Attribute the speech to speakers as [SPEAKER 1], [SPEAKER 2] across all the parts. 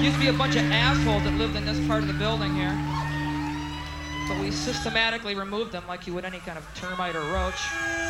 [SPEAKER 1] Used to be a bunch of assholes that lived in this part of the building here. But we systematically removed them like you would any kind of termite or roach.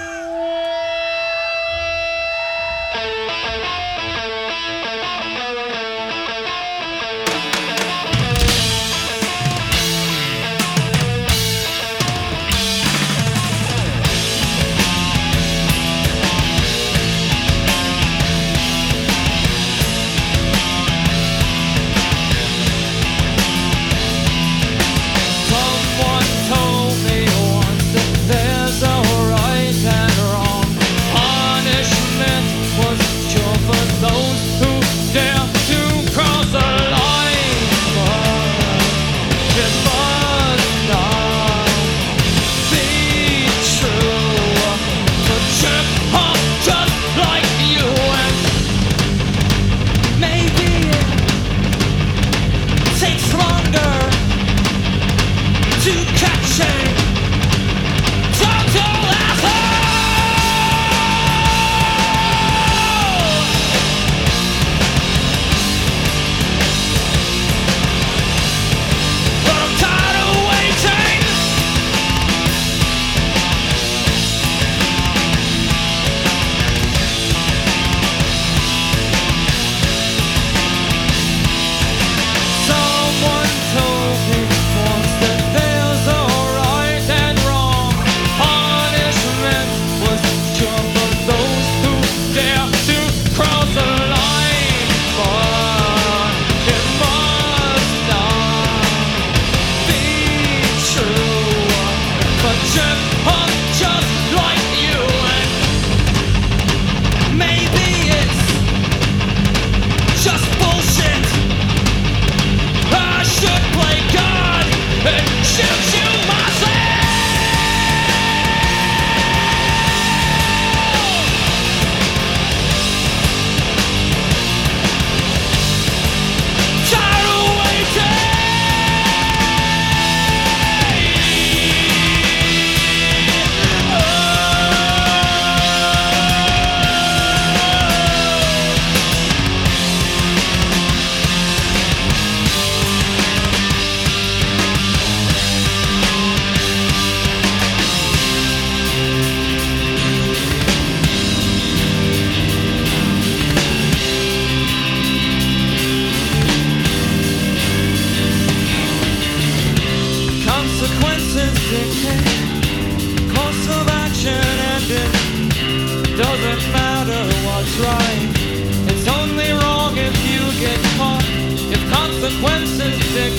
[SPEAKER 2] Doesn't matter what's right, it's only wrong if you get caught. If consequences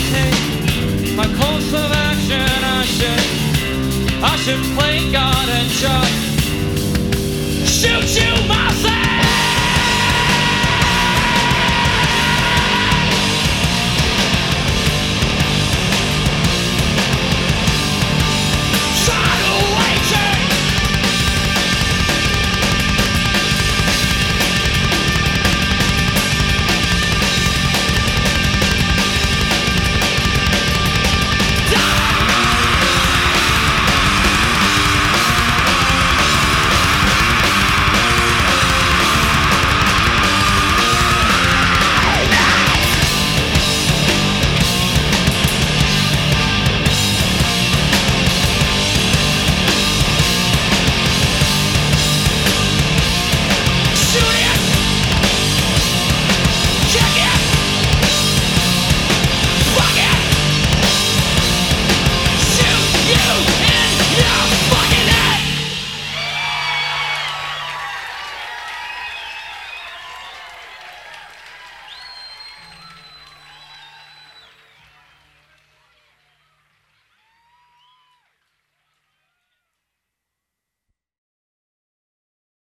[SPEAKER 2] dictate my course of action, I should play God and just shoot you